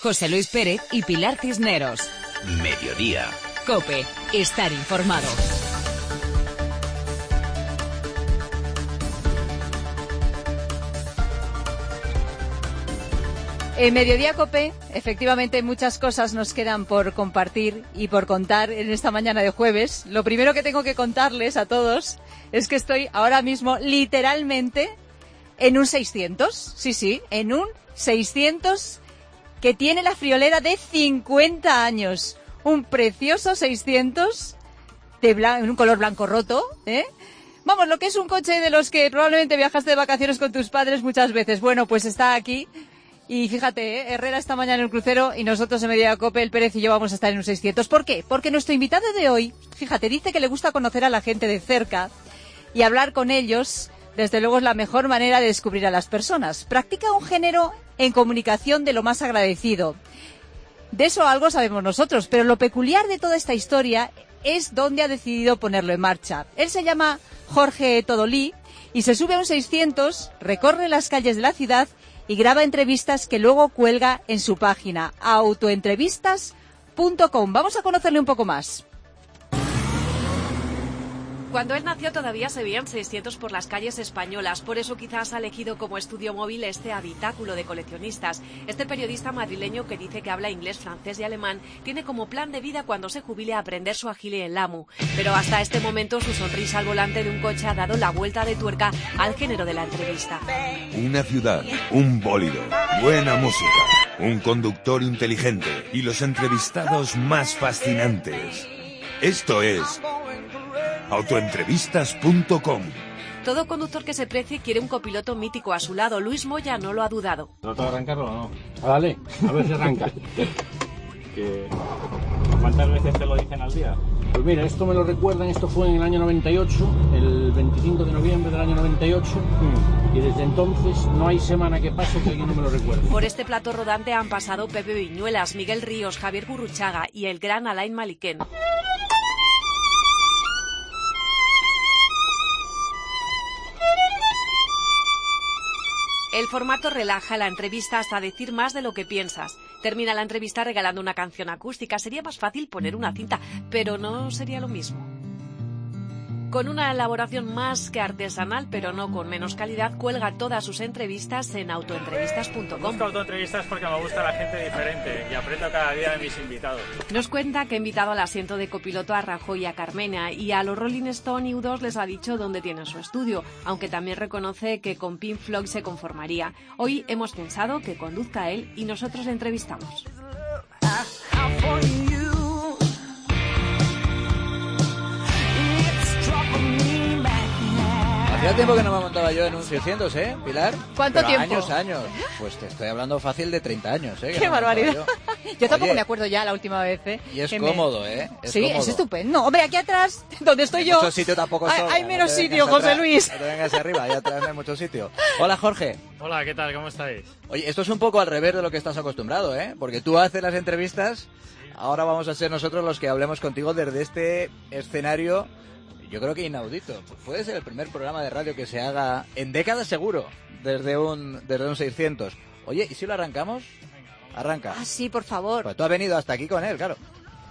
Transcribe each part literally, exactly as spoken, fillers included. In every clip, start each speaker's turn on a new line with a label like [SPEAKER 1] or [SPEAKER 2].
[SPEAKER 1] José Luis Pérez y Pilar Cisneros.
[SPEAKER 2] Mediodía.
[SPEAKER 1] COPE. Estar informado.
[SPEAKER 3] En Mediodía COPE, efectivamente, muchas cosas nos quedan por compartir y por contar en esta mañana de jueves. Lo primero que tengo que contarles a todos es que estoy ahora mismo literalmente en un seiscientos. Sí, sí, en un seiscientos que tiene la friolera de cincuenta años. Un precioso seiscientos de blan- en un color blanco roto, ¿eh? Vamos, lo que es un coche de los que probablemente viajaste de vacaciones con tus padres muchas veces. Bueno, pues está aquí. Y fíjate, ¿eh? Herrera esta mañana en el crucero y nosotros en Mediodía COPE, el Pérez y yo vamos a estar en un seiscientos. ¿Por qué? Porque nuestro invitado de hoy, fíjate, dice que le gusta conocer a la gente de cerca y hablar con ellos. Desde luego es la mejor manera de descubrir a las personas. Practica un género en comunicación de lo más agradecido. De eso algo sabemos nosotros, pero lo peculiar de toda esta historia es dónde ha decidido ponerlo en marcha. Él se llama Jorge Todolí y se sube a un seiscientos, recorre las calles de la ciudad y graba entrevistas que luego cuelga en su página, autoentrevistas punto com. Vamos a conocerle un poco más.
[SPEAKER 4] Cuando él nació todavía se veían seiscientos por las calles españolas, por eso quizás ha elegido como estudio móvil este habitáculo de coleccionistas. Este periodista madrileño que dice que habla inglés, francés y alemán tiene como plan de vida cuando se jubile aprender suajili en Lamu. Pero hasta este momento su sonrisa al volante de un coche ha dado la vuelta de tuerca al género de la entrevista.
[SPEAKER 5] Una ciudad, un bólido, buena música, un conductor inteligente y los entrevistados más fascinantes. Esto es autoentrevistas punto com.
[SPEAKER 4] Todo conductor que se precie quiere un copiloto mítico a su lado. Luis Moya no lo ha dudado.
[SPEAKER 6] ¿Trato de arrancarlo o no? Ah, dale, a ver si arranca. que... ¿Cuántas veces te lo dicen al día?
[SPEAKER 7] Pues mira, esto me lo recuerdan, esto fue en el año noventa y ocho, el veinticinco de noviembre del año noventa y ocho, y desde entonces no hay semana que pase que alguien no me lo recuerde.
[SPEAKER 4] Por este plato rodante han pasado Pepe Viñuelas, Miguel Ríos, Javier Gurruchaga y el gran Alain Maliquén. El formato relaja la entrevista hasta decir más de lo que piensas. Termina la entrevista regalando una canción acústica. Sería más fácil poner una cinta, pero no sería lo mismo. Con una elaboración más que artesanal, pero no con menos calidad, cuelga todas sus entrevistas en autoentrevistas punto com.
[SPEAKER 6] Busco autoentrevistas porque me gusta la gente diferente y aprendo cada día de mis invitados.
[SPEAKER 4] Nos cuenta que ha invitado al asiento de copiloto a Rajoy y a Carmena, y a los Rolling Stone y U dos les ha dicho dónde tienen su estudio, aunque también reconoce que con Pink Floyd se conformaría. Hoy hemos pensado que conduzca él y nosotros le entrevistamos.
[SPEAKER 8] Hacía tiempo que no me montaba yo en un seiscientos, ¿eh, Pilar?
[SPEAKER 3] ¿Cuánto
[SPEAKER 8] Pero
[SPEAKER 3] tiempo?
[SPEAKER 8] Años, años. Pues te estoy hablando fácil de treinta años, ¿eh? que
[SPEAKER 3] ¡Qué
[SPEAKER 8] no me montaba
[SPEAKER 3] barbaridad!
[SPEAKER 8] Yo,
[SPEAKER 3] Yo tampoco
[SPEAKER 8] Oye,
[SPEAKER 3] me acuerdo ya la última vez, ¿eh?
[SPEAKER 8] Y es
[SPEAKER 3] que me-
[SPEAKER 8] cómodo, ¿eh? Es
[SPEAKER 3] Sí,
[SPEAKER 8] cómodo.
[SPEAKER 3] es estupendo. Hombre, aquí atrás, donde estoy
[SPEAKER 8] Hay
[SPEAKER 3] yo,
[SPEAKER 8] mucho sitio tampoco
[SPEAKER 3] hay,
[SPEAKER 8] sobra,
[SPEAKER 3] hay
[SPEAKER 8] no
[SPEAKER 3] menos
[SPEAKER 8] te
[SPEAKER 3] sitio,
[SPEAKER 8] vengas
[SPEAKER 3] José
[SPEAKER 8] atrás,
[SPEAKER 3] Luis.
[SPEAKER 8] No te vengas arriba, allá atrás no hay mucho sitio. Hola, Jorge.
[SPEAKER 6] Hola, ¿qué tal? ¿Cómo estáis?
[SPEAKER 8] Oye, esto es un poco al revés de lo que estás acostumbrado, ¿eh? Porque tú haces las entrevistas, ahora vamos a ser nosotros los que hablemos contigo desde este escenario, yo creo que inaudito. Puede ser el primer programa de radio que se haga en décadas seguro, desde un, desde un seiscientos. Oye, ¿y si lo arrancamos? Arranca.
[SPEAKER 3] Ah, sí, por favor.
[SPEAKER 8] Pues tú has venido hasta aquí con él, claro.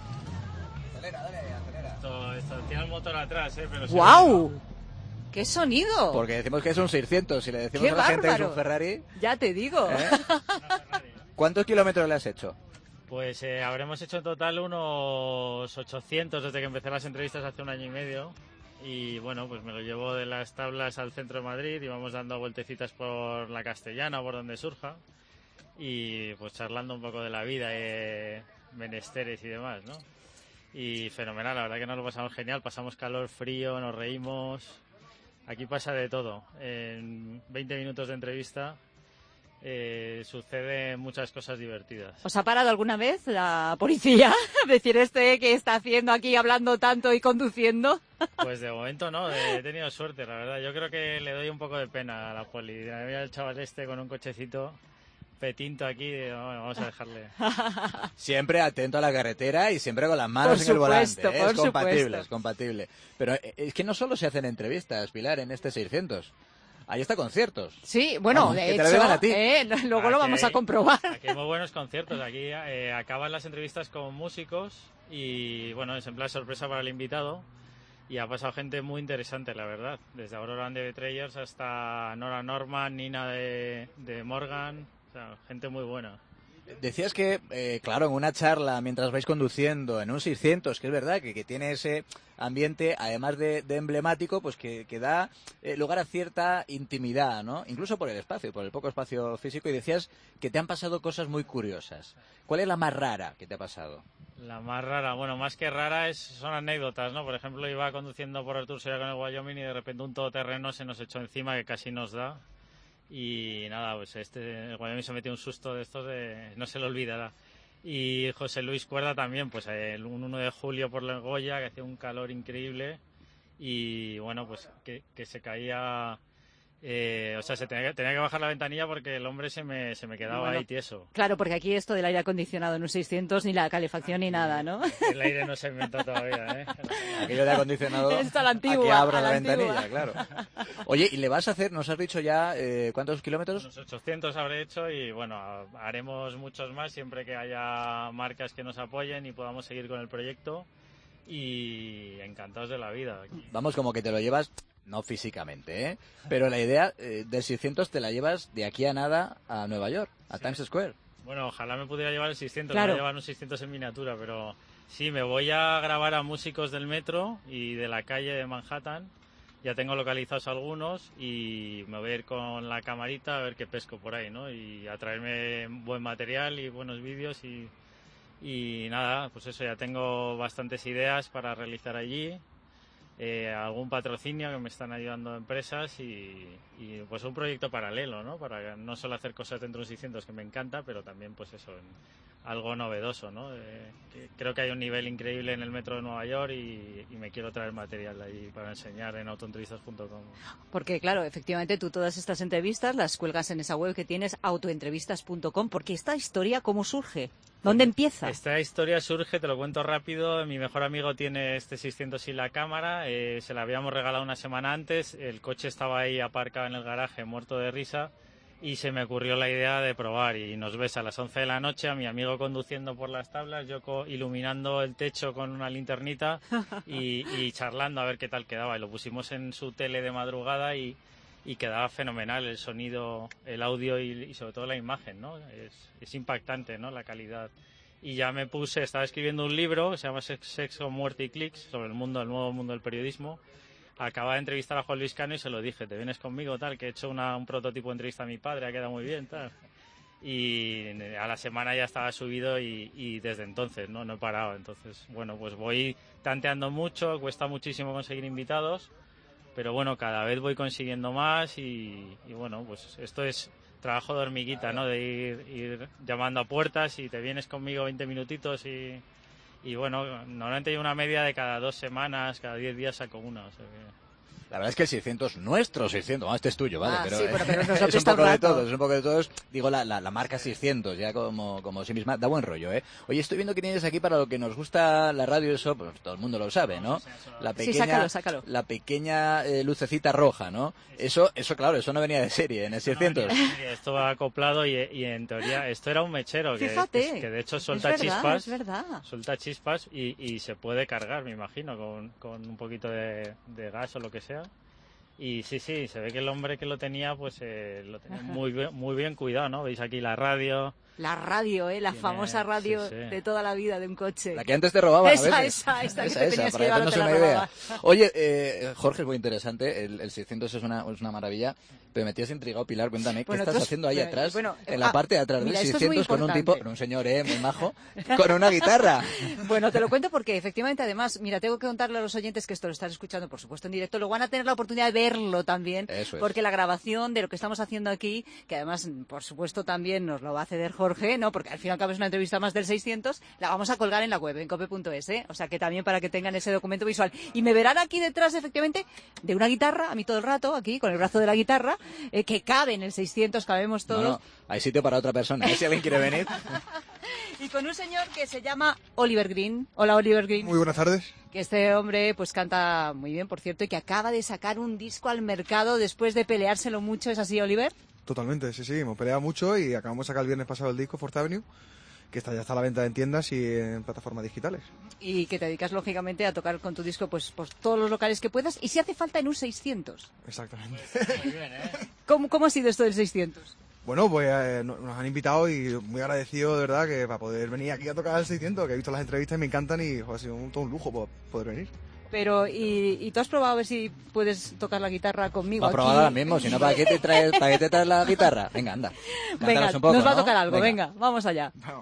[SPEAKER 6] Esto, esto tiene el motor atrás, ¿eh? Pero
[SPEAKER 3] ¡Guau! ¡Qué sonido!
[SPEAKER 8] Porque decimos que es un seiscientos, si le decimos
[SPEAKER 3] ¡Qué
[SPEAKER 8] a la gente que es
[SPEAKER 3] bárbaro!
[SPEAKER 8] un Ferrari...
[SPEAKER 3] Ya te digo.
[SPEAKER 8] ¿eh? ¿Cuántos kilómetros le has hecho?
[SPEAKER 6] Pues eh, habremos hecho en total unos ochocientos desde que empecé las entrevistas hace un año y medio. Y bueno, pues me lo llevo de las tablas al centro de Madrid y vamos dando vueltecitas por la Castellana o por donde surja. Y pues charlando un poco de la vida, eh, menesteres y demás, ¿no? Y fenomenal, la verdad que nos lo pasamos genial. Pasamos calor, frío, nos reímos. Aquí pasa de todo. En veinte minutos de entrevista eh, suceden muchas cosas divertidas.
[SPEAKER 3] ¿Os ha parado alguna vez la policía? Decir, este que está haciendo aquí hablando tanto y conduciendo.
[SPEAKER 6] Pues de momento no, he tenido suerte, la verdad. Yo creo que le doy un poco de pena a la poli. Mira el chaval este con un cochecito petinto aquí, bueno, vamos a dejarle.
[SPEAKER 8] Siempre atento a la carretera y siempre con las manos
[SPEAKER 3] Por
[SPEAKER 8] en el volante.
[SPEAKER 3] supuesto,
[SPEAKER 8] ¿eh?
[SPEAKER 3] por
[SPEAKER 8] Es compatible,
[SPEAKER 3] supuesto.
[SPEAKER 8] es compatible. Pero es que no solo se hacen entrevistas, Pilar, en este seiscientos. ahí está conciertos.
[SPEAKER 3] Sí, bueno,
[SPEAKER 8] Vamos,
[SPEAKER 3] de
[SPEAKER 8] que te
[SPEAKER 3] hecho,
[SPEAKER 8] lo digan a ti.
[SPEAKER 3] eh, luego
[SPEAKER 6] Aquí
[SPEAKER 3] lo vamos a
[SPEAKER 6] hay-
[SPEAKER 3] comprobar.
[SPEAKER 6] Aquí hay muy buenos conciertos. Aquí eh, acaban las entrevistas con músicos y, bueno, es en plan sorpresa para el invitado. Y ha pasado gente muy interesante, la verdad. Desde Aurora and the Betrayers hasta Nora Norman, Nina de, de Morgan. O sea, gente muy buena.
[SPEAKER 8] Decías que, eh, claro, en una charla mientras vais conduciendo en un seiscientos, que es verdad que, que tiene ese ambiente, además de, de emblemático, pues que, que da eh, lugar a cierta intimidad, ¿no? Incluso por el espacio, por el poco espacio físico. Y decías que te han pasado cosas muy curiosas. ¿Cuál es la más rara que te ha pasado?
[SPEAKER 6] La más rara, bueno, más que rara es, son anécdotas, ¿no? Por ejemplo, iba conduciendo por el Tour Seria con el Wyoming y de repente un todoterreno se nos echó encima que casi nos da. Y nada, pues este, el Wyoming se metió un susto de estos de, no se le olvidará. Y José Luis Cuerda también, pues el un uno de julio por la Goya, que hacía un calor increíble y bueno, pues que, que se caía, eh, o sea, se tenía que, tenía que bajar la ventanilla porque el hombre se me, se me quedaba
[SPEAKER 3] Bueno,
[SPEAKER 6] ahí tieso.
[SPEAKER 3] Claro, porque aquí esto del aire acondicionado en un seiscientos, ni la calefacción ni nada, ¿no?
[SPEAKER 6] El aire no se inventó todavía, ¿eh?
[SPEAKER 8] Aquello de acondicionado.
[SPEAKER 3] Esto a la antigua,
[SPEAKER 8] a que abra
[SPEAKER 3] a la
[SPEAKER 8] la
[SPEAKER 3] antigua.
[SPEAKER 8] ventanilla, claro. Oye, ¿y le vas a hacer, nos has dicho ya, eh, cuántos kilómetros?
[SPEAKER 6] Unos ochocientos habré hecho y bueno, haremos muchos más siempre que haya marcas que nos apoyen y podamos seguir con el proyecto y encantados de la vida.
[SPEAKER 8] Vamos, como que te lo llevas, no físicamente, ¿eh? Pero la idea eh, del seiscientos te la llevas de aquí a nada a Nueva York, a Times Square.
[SPEAKER 6] Bueno, ojalá me pudiera llevar el seiscientos,
[SPEAKER 3] Claro.
[SPEAKER 6] me voy a llevar un seiscientos en miniatura, pero sí, me voy a grabar a músicos del metro y de la calle de Manhattan. Ya tengo localizados algunos y me voy a ir con la camarita a ver qué pesco por ahí, ¿no? Y a traerme buen material y buenos vídeos y, y nada, pues eso, ya tengo bastantes ideas para realizar allí. Eh, algún patrocinio que me están ayudando empresas y, y pues un proyecto paralelo, ¿no? Para no solo hacer cosas dentro de un seiscientos que me encanta, pero también pues eso, en algo novedoso, ¿no? Eh, que creo que hay un nivel increíble en el metro de Nueva York y, y me quiero traer material ahí para enseñar en autoentrevistas punto com.
[SPEAKER 3] Porque, claro, efectivamente tú todas estas entrevistas las cuelgas en esa web que tienes, autoentrevistas punto com, porque esta historia, ¿cómo surge? ¿Dónde empieza?
[SPEAKER 6] Esta historia surge, te lo cuento rápido. Mi mejor amigo tiene este seiscientos y la cámara. Eh, se la habíamos regalado una semana antes. El coche estaba ahí aparcado en el garaje, muerto de risa. Y se me ocurrió la idea de probar. Y nos ves a las once de la noche, a mi amigo conduciendo por las tablas, yo co- iluminando el techo con una linternita y, y charlando a ver qué tal quedaba. Y lo pusimos en su tele de madrugada y, y quedaba fenomenal el sonido, el audio y, y sobre todo la imagen, ¿no? Es, es impactante, ¿no? La calidad. Y ya me puse, estaba escribiendo un libro que se llama Sex- Sexo, Muerte y Clics sobre el mundo, el nuevo mundo del periodismo. Acababa de entrevistar a Juan Luis Cano y se lo dije, te vienes conmigo, tal, que he hecho una, un prototipo de entrevista a mi padre, ha quedado muy bien, tal. Y a la semana ya estaba subido y, y desde entonces, ¿no? No he parado. Entonces, bueno, pues voy tanteando mucho, cuesta muchísimo conseguir invitados, pero bueno, cada vez voy consiguiendo más y, y bueno, pues esto es trabajo de hormiguita, ¿no? De ir, ir llamando a puertas y te vienes conmigo veinte minutitos y... Y bueno, normalmente hay una media de cada dos semanas, cada diez días saco una. O sea que...
[SPEAKER 8] La verdad es que el seiscientos, nuestro seiscientos, este es tuyo, ¿vale?
[SPEAKER 3] Ah,
[SPEAKER 8] pero,
[SPEAKER 3] sí,
[SPEAKER 8] eh,
[SPEAKER 3] bueno, pero nos lo
[SPEAKER 8] es un
[SPEAKER 3] presta
[SPEAKER 8] poco
[SPEAKER 3] un
[SPEAKER 8] de
[SPEAKER 3] rato.
[SPEAKER 8] todos, es un poco de todos. Digo, la, la, la marca seiscientos, ya como, como sí misma, da buen rollo, ¿eh? Oye, estoy viendo que tienes aquí para lo que nos gusta la radio, eso, pues todo el mundo lo sabe, ¿no? La
[SPEAKER 3] Sí,
[SPEAKER 8] pequeña,
[SPEAKER 3] sácalo, sácalo.
[SPEAKER 8] La pequeña eh, lucecita roja, ¿no? Eso, eso, claro, eso no venía de serie en el seiscientos.
[SPEAKER 6] Sí, esto va acoplado y, y en teoría esto era un mechero que,
[SPEAKER 3] Fíjate,
[SPEAKER 6] que, que de hecho
[SPEAKER 3] es
[SPEAKER 6] suelta
[SPEAKER 3] verdad,
[SPEAKER 6] chispas.
[SPEAKER 3] es verdad.
[SPEAKER 6] Suelta chispas y, y se puede cargar, me imagino, con, con un poquito de, de gas o lo que sea. Y sí, sí, se ve que el hombre que lo tenía, pues eh, lo tenía muy bien, muy bien cuidado, ¿no? Veis aquí la radio.
[SPEAKER 3] La radio, ¿eh? La
[SPEAKER 6] Tiene-
[SPEAKER 3] famosa radio
[SPEAKER 6] sí, sí.
[SPEAKER 3] de toda la vida de un coche.
[SPEAKER 8] La que antes te robaban
[SPEAKER 3] Esa,
[SPEAKER 8] a veces.
[SPEAKER 3] esa, esa que te tenías
[SPEAKER 8] para
[SPEAKER 3] que llevar o
[SPEAKER 8] hacernos
[SPEAKER 3] te la
[SPEAKER 8] una idea.
[SPEAKER 3] robaban.
[SPEAKER 8] Oye, eh, Jorge, es muy interesante. El, el seiscientos es una, es una maravilla. Pero me tienes intrigado, Pilar. Cuéntame, ¿qué
[SPEAKER 3] Bueno,
[SPEAKER 8] estás
[SPEAKER 3] tú-
[SPEAKER 8] haciendo ahí
[SPEAKER 3] bueno,
[SPEAKER 8] atrás?
[SPEAKER 3] bueno,
[SPEAKER 8] en la
[SPEAKER 3] ah,
[SPEAKER 8] parte de atrás
[SPEAKER 3] mira,
[SPEAKER 8] del
[SPEAKER 3] esto es muy
[SPEAKER 8] seiscientos con un tipo,
[SPEAKER 3] importante.
[SPEAKER 8] un señor, ¿eh? Muy majo, con una guitarra.
[SPEAKER 3] Bueno, te lo cuento porque efectivamente, además, mira, tengo que contarle a los oyentes que esto lo están escuchando, por supuesto, en directo. Luego van a tener la oportunidad de verlo también,
[SPEAKER 8] Eso es.
[SPEAKER 3] porque la grabación de lo que estamos haciendo aquí, que además, por supuesto, también nos lo va a ceder Jorge, ¿no? Porque al fin y al cabo es una entrevista más del seiscientos, la vamos a colgar en la web, en cope punto es, ¿eh? O sea, que también para que tengan ese documento visual. Y me verán aquí detrás, efectivamente, de una guitarra, a mí todo el rato, aquí, con el brazo de la guitarra, eh, que cabe en el seiscientos, cabemos
[SPEAKER 8] No,
[SPEAKER 3] todos.
[SPEAKER 8] no, hay sitio para otra persona. ¿eh? Si alguien quiere venir.
[SPEAKER 3] Y con un señor que se llama Oliver Green. Hola, Oliver Green.
[SPEAKER 2] Muy buenas tardes.
[SPEAKER 3] Que este hombre pues canta muy bien, por cierto, y que acaba de sacar un disco al mercado después de peleárselo mucho. ¿Es así, Oliver?
[SPEAKER 2] Totalmente, sí, sí, hemos peleado mucho y acabamos de sacar el viernes pasado el disco Fourth Avenue, que está, ya está a la venta en tiendas y en plataformas digitales.
[SPEAKER 3] Y que te dedicas, lógicamente, a tocar con tu disco pues, pues todos los locales que puedas, y si hace falta en un seiscientos.
[SPEAKER 2] Exactamente.
[SPEAKER 6] Muy bien, ¿eh?
[SPEAKER 3] ¿Cómo, cómo ha sido esto del seiscientos?
[SPEAKER 2] Bueno, pues eh, nos han invitado y muy agradecido, de verdad, que para poder venir aquí a tocar el seiscientos, que he visto las entrevistas y me encantan y joder, ha sido un, todo un lujo poder, poder venir.
[SPEAKER 3] Pero, ¿y, ¿y tú has probado a ver si puedes tocar la guitarra conmigo?
[SPEAKER 8] Va a probar
[SPEAKER 3] aquí?
[SPEAKER 8] ahora mismo, si no, ¿para qué te traes, para qué te traes la guitarra? Venga, anda.
[SPEAKER 3] Venga,
[SPEAKER 8] un poco,
[SPEAKER 3] nos va a
[SPEAKER 8] ¿no?
[SPEAKER 3] tocar algo,
[SPEAKER 8] Venga.
[SPEAKER 3] venga, vamos allá.
[SPEAKER 2] Bueno.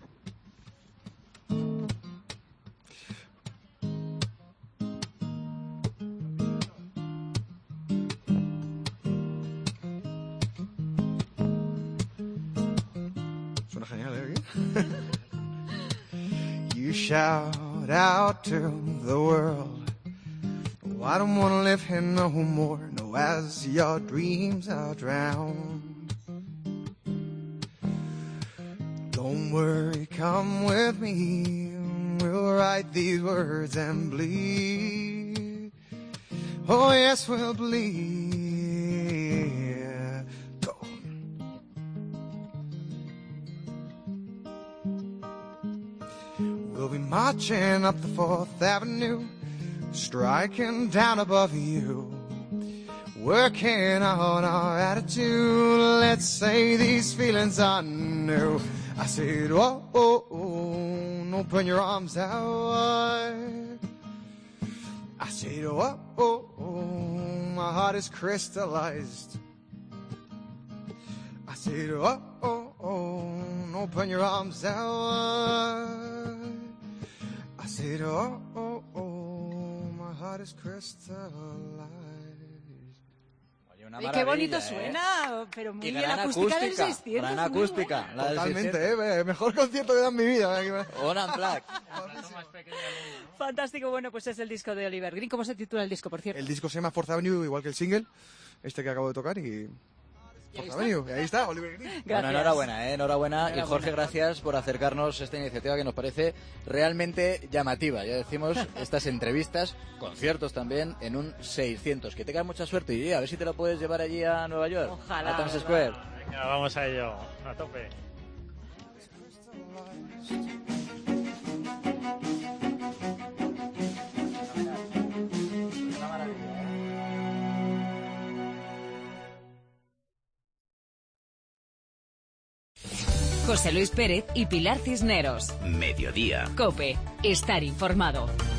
[SPEAKER 2] Suena genial, ¿eh? You shout out to the world, oh, I don't want to live here no more, no, as your dreams are drowned. Don't worry, come with me, we'll write these words and bleed. Oh yes, we'll bleed. Go. We'll be marching up the Fourth Avenue, striking down above you, working on our attitude. Let's say these feelings are new. I said, oh, oh, oh, open your arms out. I said, oh, oh, oh, my heart is crystallized. I said, oh, oh, oh, open your arms out. I said, oh, oh, oh, my heart is crystallized.
[SPEAKER 8] Oye, una
[SPEAKER 3] Ay, qué bonito
[SPEAKER 8] maravilla, ¿eh?
[SPEAKER 3] suena, pero muy
[SPEAKER 8] Y
[SPEAKER 3] bien,
[SPEAKER 8] gran
[SPEAKER 3] la acústica, del
[SPEAKER 8] acústica,
[SPEAKER 3] seiscientos.
[SPEAKER 8] gran
[SPEAKER 3] muy
[SPEAKER 8] acústica.
[SPEAKER 3] buena.
[SPEAKER 8] La del
[SPEAKER 2] Totalmente,
[SPEAKER 8] seiscientos.
[SPEAKER 2] eh, mejor concierto que he dado en mi vida.
[SPEAKER 8] On Unplugged.
[SPEAKER 3] Fantástico, bueno, pues es el disco de Oliver Green. ¿Cómo se titula el disco, por cierto?
[SPEAKER 2] El disco se llama Fourth Avenue, igual que el single, este que acabo de tocar, y Fourth Avenue, y ahí está, Oliver Green.
[SPEAKER 3] Gracias.
[SPEAKER 8] Bueno, enhorabuena, ¿eh? enhorabuena.
[SPEAKER 3] Enhorabuena.
[SPEAKER 8] Y Jorge, gracias por acercarnos a esta iniciativa que nos parece realmente llamativa. Ya decimos, estas entrevistas, conciertos también, en un seiscientos. Que tengas mucha suerte y a ver si te lo puedes llevar allí a Nueva York.
[SPEAKER 3] Ojalá.
[SPEAKER 8] A Times Square.
[SPEAKER 6] Venga, vamos a ello, a tope.
[SPEAKER 1] José Luis Pérez y Pilar Cisneros.
[SPEAKER 9] Mediodía.
[SPEAKER 1] COPE. Estar informado.